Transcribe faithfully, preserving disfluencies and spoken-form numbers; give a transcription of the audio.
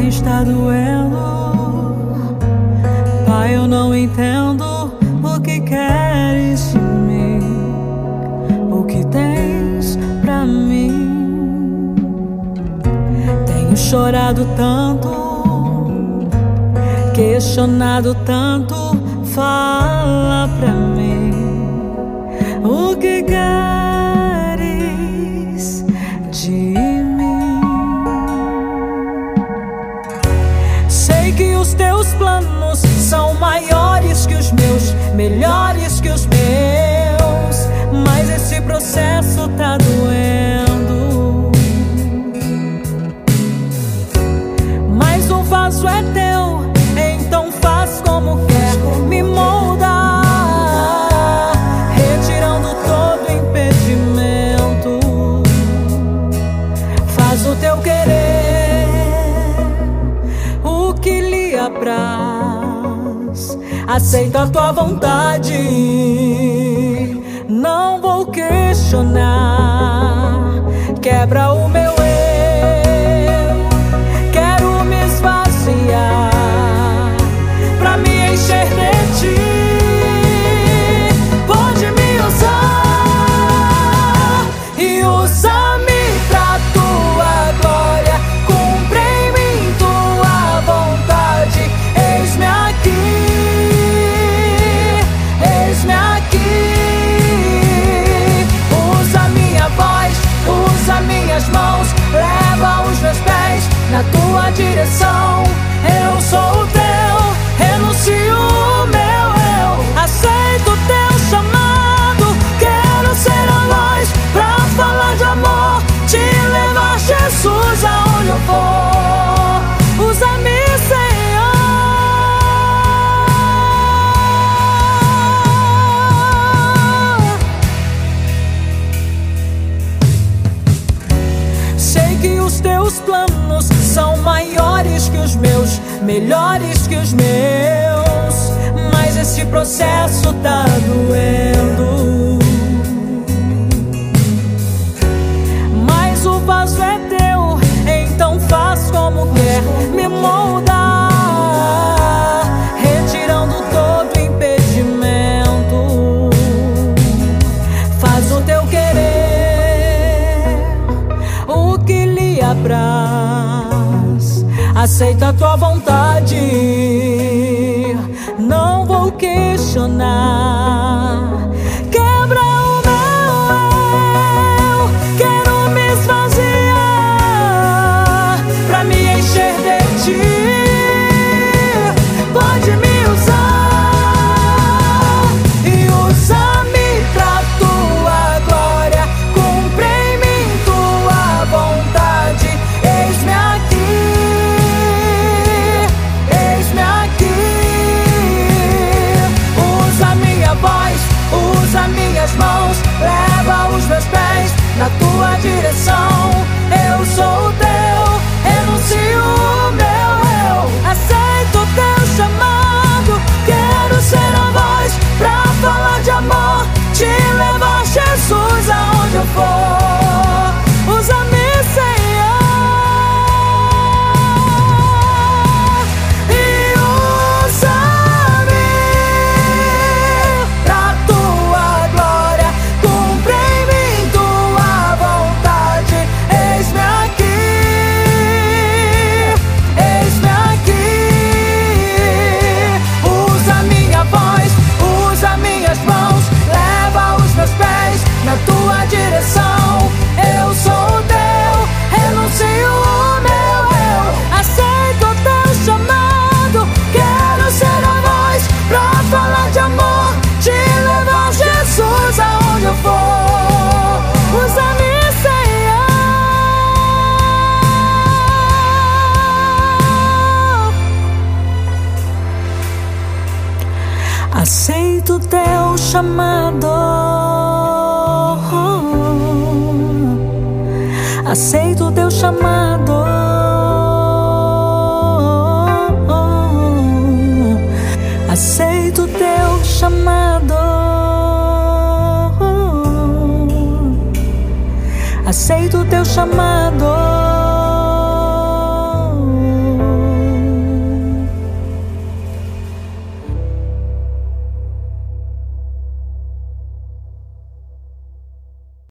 está doendo. Pai, eu não entendo o que queres de mim, o que tens pra mim. Tenho chorado tanto, questionado tanto. Fala pra mim o que queres de mim. Sei que os teus planos são maiores que os meus, melhores que os meus, mas esse processo tá doendo. Mas o vaso é teu, então faz como quer. Me molda, retirando todo impedimento. Faz o teu querer, o que lhe apraz. Aceita a tua vontade, não vou questionar. Quebra o meu eu, quero me esvaziar pra me encher de ti. Pode me usar e usa-me pra tua glória. Cumpre em mim tua vontade. Eis-me aqui, eis-me aqui. Usa minha voz, usa minhas mãos, leva os meus pés na tua direção. Eu sou o teu, renuncio o meu eu, aceito o teu chamado. Quero ser a voz pra falar de amor, te levar, Jesus, aonde eu for. Usa-me, Senhor. Sei que os teus planos são maiores que os meus, melhores que os meus, mas esse processo tá doendo. Mas o vaso é teu, então faz como quer. Me molda, retirando todo impedimento. Faz o teu querer, o que lhe apraz. Aceita a tua vontade, não vou questionar. Quebra o meu eu, quero me esvaziar pra me encher de ti. Pode me usar e usa-me pra tua glória. Cumpre em mim tua vontade. Eis-me aqui, eis-me aqui. Usa minha voz, usa minhas mãos, leva os meus pés na tua direção. Eu sou o teu, renuncio o meu eu, aceito o teu chamado. Quero ser a voz pra falar de amor, te levar, Jesus, aonde eu for. Usa-me, Senhor, e usa-me pra tua glória. Cumpre em mim tua vontade. Eis-me aqui, eis-me aqui. Usa minha voz, usa minhas mãos, leva os meus pés na tua direção. Eu sou o teu, renuncio o meu eu, aceito o teu chamado. Quero ser a voz pra falar de amor, te levar, Jesus, aonde eu for. Usa-me, Senhor. Aceito o teu chamado, aceito o teu chamado. Aceito o teu chamado, aceito o teu chamado.